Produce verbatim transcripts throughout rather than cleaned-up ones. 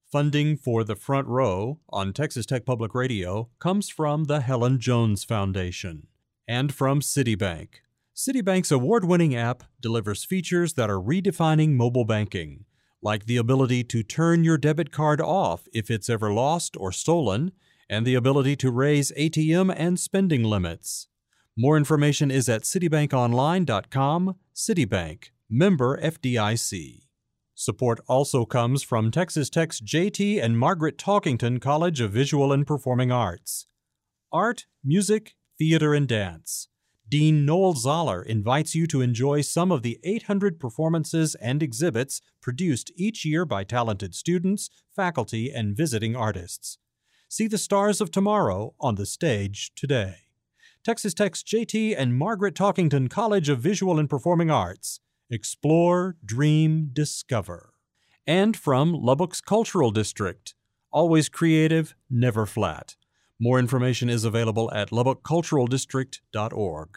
Funding for The Front Row on Texas Tech Public Radio comes from the Helen Jones Foundation and from Citibank. Citibank's award-winning app delivers features that are redefining mobile banking, like the ability to turn your debit card off if it's ever lost or stolen, and the ability to raise A T M and spending limits. More information is at citibank online dot com. Citibank, member F D I C. Support also comes from Texas Tech's J T and Margaret Talkington College of Visual and Performing Arts. Art, music, theater, and dance. Dean Noel Zoller invites you to enjoy some of the eight hundred performances and exhibits produced each year by talented students, faculty, and visiting artists. See the stars of tomorrow on the stage today. Texas Tech's J T and Margaret Talkington College of Visual and Performing Arts. Explore, dream, discover. And from Lubbock's Cultural District. Always creative, never flat. More information is available at lubbock cultural district dot org.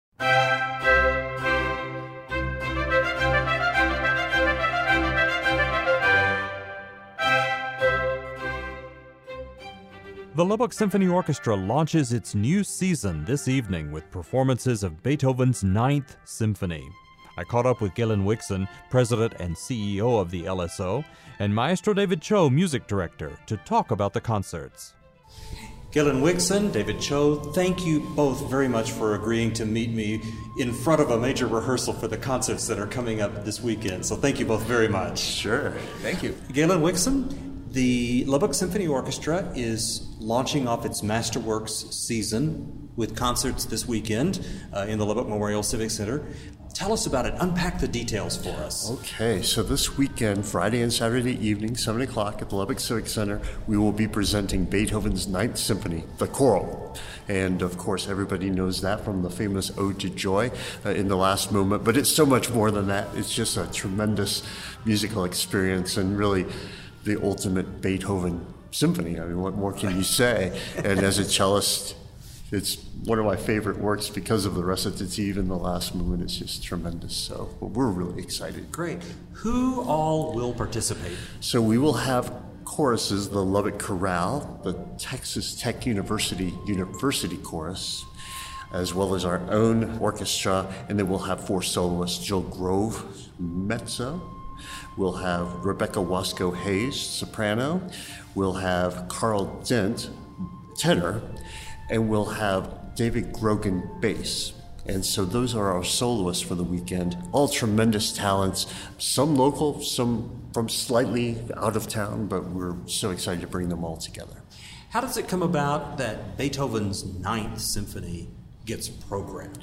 The Lubbock Symphony Orchestra launches its new season this evening with performances of Beethoven's Ninth Symphony. I caught up with Galen Wixon, president and C E O of the L S O, and Maestro David Cho, music director, to talk about the concerts. Galen Wixon, David Cho, thank you both very much for agreeing to meet me in front of a major rehearsal for the concerts that are coming up this weekend. So thank you both very much. Sure. Thank you. Galen Wixon, the Lubbock Symphony Orchestra is launching off its Masterworks season with concerts this weekend uh, in the Lubbock Memorial Civic Center. Tell us about it. Unpack the details for us. Okay, so this weekend, Friday and Saturday evening, seven o'clock at the Lubbock Civic Center, we will be presenting Beethoven's Ninth Symphony, the choral. And of course, everybody knows that from the famous Ode to Joy uh, in the last moment. But it's so much more than that. It's just a tremendous musical experience and really the ultimate Beethoven symphony. I mean, what more can you say? And as a cellist, it's one of my favorite works because of the recitative in the last movement. It's just tremendous. So we're really excited. Great. Who all will participate? So we will have choruses, the Lubbock Chorale, the Texas Tech University University Chorus, as well as our own orchestra, and then we'll have four soloists, Jill Grove, mezzo. We'll have Rebecca Wasco Hayes, soprano. We'll have Carl Dent, tenor. And we'll have David Grogan, bass. And so those are our soloists for the weekend. All tremendous talents, some local, some from slightly out of town, but we're so excited to bring them all together. How does it come about that Beethoven's Ninth Symphony gets programmed?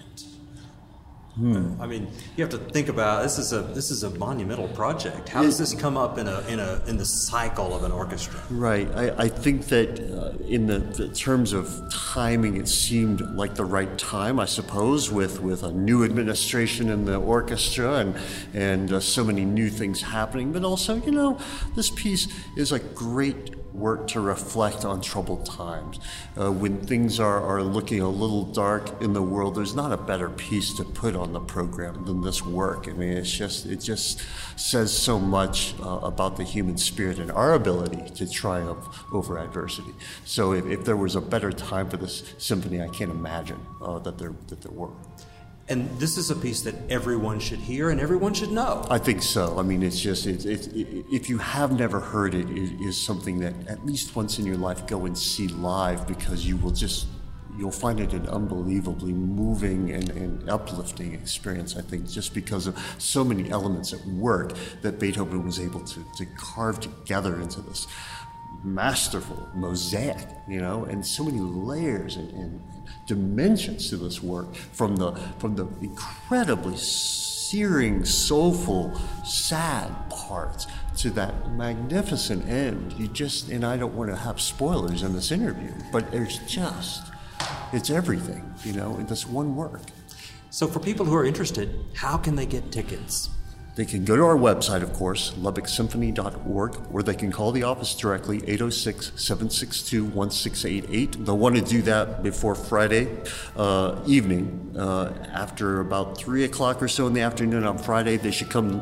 Hmm. I mean, you have to think about this is a this is a monumental project. How does this come up in a in a in the cycle of an orchestra? Right. I, I think that uh, in the, the terms of timing, it seemed like the right time, I suppose, with, with a new administration in the orchestra and and uh, so many new things happening. But also, you know, this piece is a great work to reflect on troubled times. Uh, when things are, are looking a little dark in the world, there's not a better piece to put on the program than this work. I mean, it's just it just says so much uh, about the human spirit and our ability to triumph over adversity. So if, if there was a better time for this symphony, I can't imagine uh, that there that there were. And this is a piece that everyone should hear and everyone should know. I think so. I mean, it's just, it's, it's, it, if you have never heard it, it is something that at least once in your life go and see live, because you will just, you'll find it an unbelievably moving and, and uplifting experience, I think, just because of so many elements at work that Beethoven was able to, to carve together into this masterful mosaic, you know, and so many layers and, and dimensions to this work, from the from the incredibly searing, soulful, sad parts to that magnificent end. You just, and I don't want to have spoilers in this interview, but there's just, it's everything, you know, in this one work. So for people who are interested, how can they get tickets? They can go to our website, of course, lubbock symphony dot org, or they can call the office directly, eight oh six, seven six two, one six eight eight. They'll want to do that before Friday uh, evening. Uh, after about three o'clock or so in the afternoon on Friday, they should come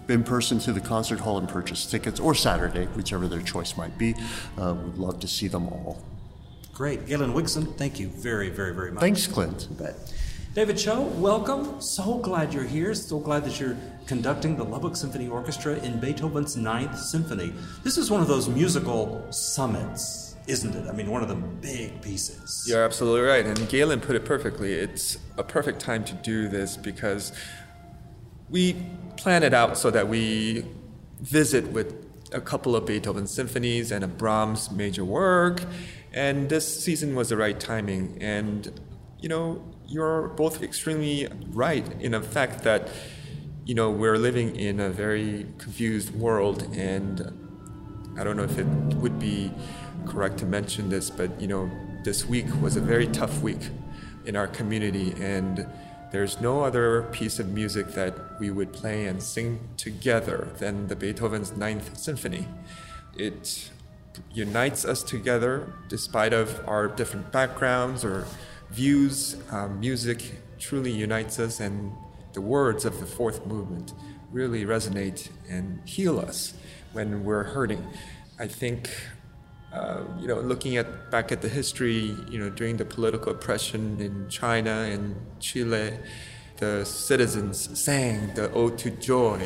in person to the concert hall and purchase tickets, or Saturday, whichever their choice might be. Uh, we'd love to see them all. Great. Galen Wigson, thank you very, very, very much. Thanks, Clint. You bet. David Cho, welcome. So glad you're here. So glad that you're conducting the Lubbock Symphony Orchestra in Beethoven's Ninth Symphony. This is one of those musical summits, isn't it? I mean, one of the big pieces. You're absolutely right. And Galen put it perfectly. It's a perfect time to do this because we plan it out so that we visit with a couple of Beethoven symphonies and a Brahms major work. And this season was the right timing. And, you know, you're both extremely right in the fact that, you know, we're living in a very confused world, and I don't know if it would be correct to mention this, but, you know, this week was a very tough week in our community, and there's no other piece of music that we would play and sing together than the Beethoven's Ninth Symphony. It unites us together despite of our different backgrounds or views. Um, music truly unites us, and the words of the fourth movement really resonate and heal us when we're hurting. I think, uh, you know, looking at back at the history, you know, during the political oppression in China and Chile, the citizens sang the Ode to Joy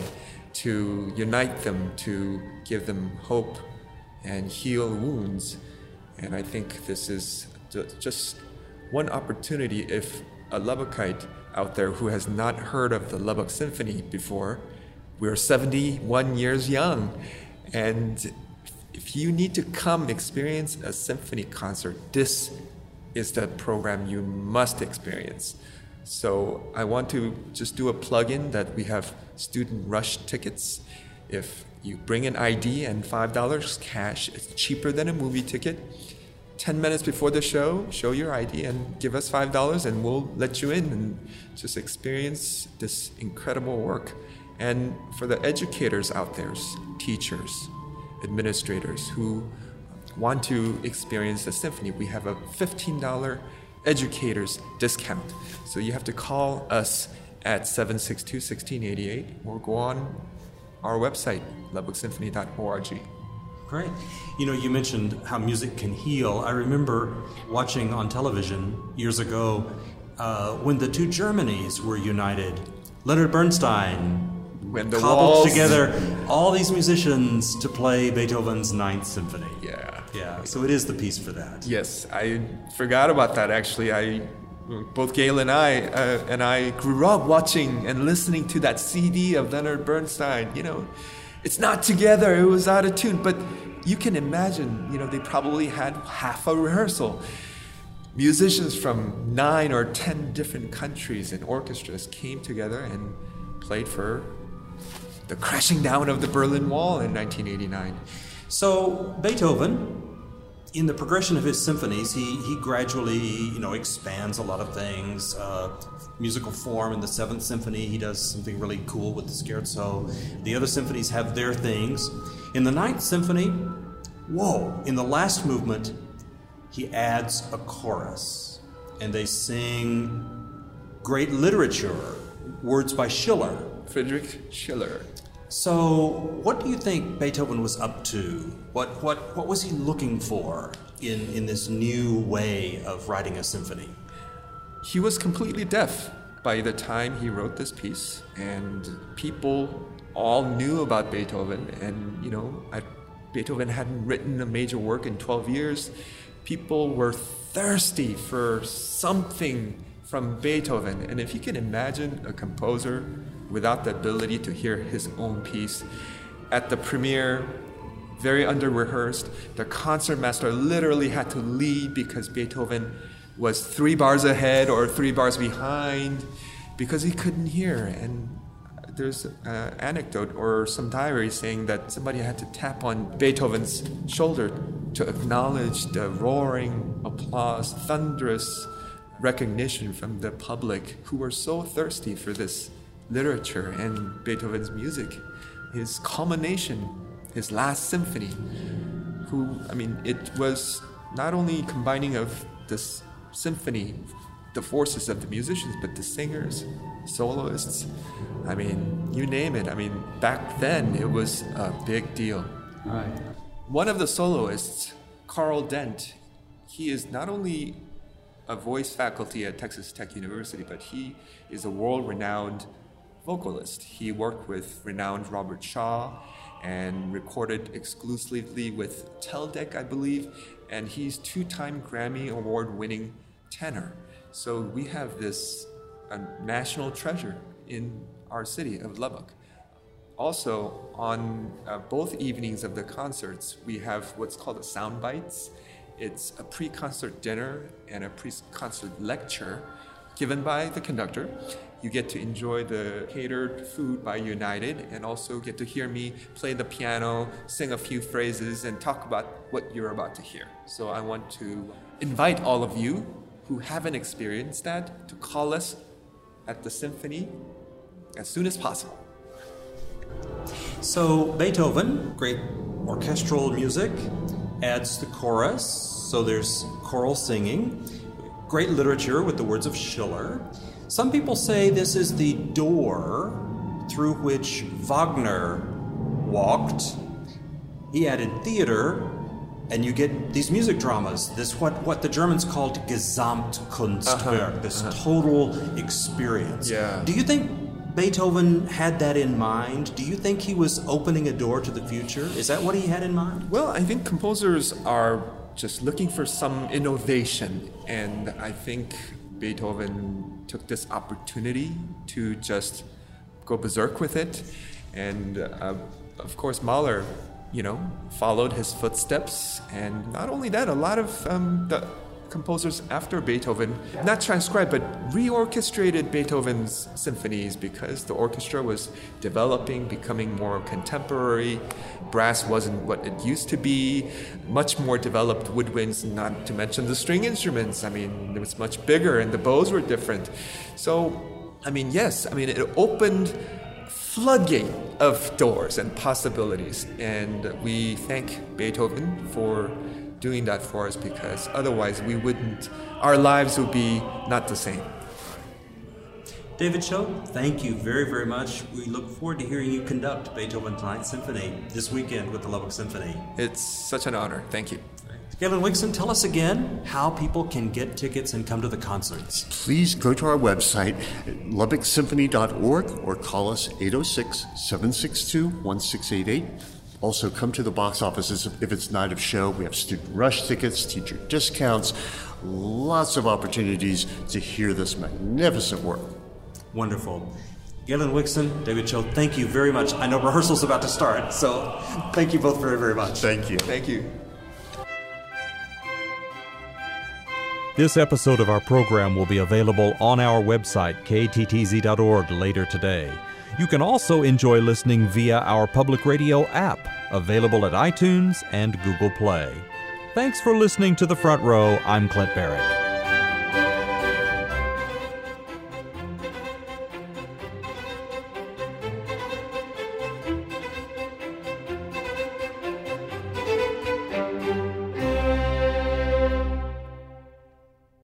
to unite them, to give them hope and heal wounds. And I think this is just one opportunity if a Lubbockite out there who has not heard of the Lubbock Symphony before. We're seventy-one years young, and if you need to come experience a symphony concert, this is the program you must experience. So I want to just do a plug-in that we have student rush tickets. If you bring an I D and five dollars cash, it's cheaper than a movie ticket. ten minutes before the show, show your I D and give us five dollars, and we'll let you in and just experience this incredible work. And for the educators out there, teachers, administrators who want to experience the symphony, we have a fifteen dollars educators discount. So you have to call us at seven six two, one six eight eight or go on our website, lubbock symphony dot org. Great. You know, you mentioned how music can heal. I remember watching on television years ago uh, when the two Germanys were united. Leonard Bernstein when the cobbled walls... together all these musicians to play Beethoven's Ninth Symphony. Yeah. Yeah, so it is the piece for that. Yes, I forgot about that actually. I, both Gail and I, uh, and I grew up watching and listening to that C D of Leonard Bernstein, you know. It's not together, it was out of tune, but you can imagine, you know, they probably had half a rehearsal. Musicians from nine or ten different countries and orchestras came together and played for the crashing down of the Berlin Wall in nineteen eighty-nine. So Beethoven, in the progression of his symphonies, he, he gradually, you know, expands a lot of things. Uh, musical form in the Seventh Symphony, he does something really cool with the scherzo. The other symphonies have their things. In the Ninth Symphony, whoa, in the last movement, he adds a chorus, and they sing great literature, words by Schiller. Friedrich Schiller. So, what do you think Beethoven was up to? What what what was he looking for in, in this new way of writing a symphony? He was completely deaf by the time he wrote this piece, and people all knew about Beethoven. And you know, I, Beethoven hadn't written a major work in twelve years. People were thirsty for something from Beethoven, and if you can imagine a composer without the ability to hear his own piece. At the premiere, very under-rehearsed, the concertmaster literally had to lead because Beethoven was three bars ahead or three bars behind because he couldn't hear. And there's an anecdote or some diary saying that somebody had to tap on Beethoven's shoulder to acknowledge the roaring applause, thunderous recognition from the public who were so thirsty for this literature and Beethoven's music, his culmination, his last symphony, who, I mean, it was not only combining of this symphony the forces of the musicians, but the singers, soloists, I mean, you name it. I mean, back then it was a big deal. Right. One of the soloists, Carl Dent, he is not only a voice faculty at Texas Tech University, but he is a world-renowned vocalist. He worked with renowned Robert Shaw and recorded exclusively with Teldec, I believe, and he's two-time Grammy Award-winning tenor. So we have this a national treasure in our city of Lubbock. Also, on uh, both evenings of the concerts, we have what's called a Sound Bites. It's a pre-concert dinner and a pre-concert lecture given by the conductor. You get to enjoy the catered food by United and also get to hear me play the piano, sing a few phrases, and talk about what you're about to hear. So I want to invite all of you who haven't experienced that to call us at the symphony as soon as possible. So Beethoven, great orchestral music, adds the chorus, so there's choral singing, great literature with the words of Schiller. Some people say this is the door through which Wagner walked. He added theater, and you get these music dramas, this what, what the Germans called Gesamtkunstwerk, uh-huh. this uh-huh. total experience. Yeah. Do you think Beethoven had that in mind? Do you think he was opening a door to the future? Is that what he had in mind? Well, I think composers are just looking for some innovation, and I think Beethoven took this opportunity to just go berserk with it. And uh, of course, Mahler, you know, followed his footsteps. And not only that, a lot of um, the composers after Beethoven, not transcribed, but reorchestrated Beethoven's symphonies because the orchestra was developing, becoming more contemporary. Brass wasn't what it used to be. Much more developed woodwinds, not to mention the string instruments. I mean, it was much bigger and the bows were different. So, I mean, yes, I mean, it opened floodgate of doors and possibilities. And we thank Beethoven for doing that for us, because otherwise we wouldn't, our lives would be not the same. David Cho, thank you very, very much. We look forward to hearing you conduct Beethoven's Ninth Symphony this weekend with the Lubbock Symphony. It's such an honor. Thank you. Galen Wixon, tell us again how people can get tickets and come to the concerts. Please go to our website, lubbock symphony dot org, or call us eight oh six, seven six two, one six eight eight. Also, come to the box offices if it's night of show. We have student rush tickets, teacher discounts, lots of opportunities to hear this magnificent work. Wonderful. Galen Wixon, David Cho, thank you very much. I know rehearsal's about to start, so thank you both very, very much. Thank you. Thank you. This episode of our program will be available on our website, k t t z dot org, later today. You can also enjoy listening via our public radio app, available at iTunes and Google Play. Thanks for listening to The Front Row. I'm Clint Barrett.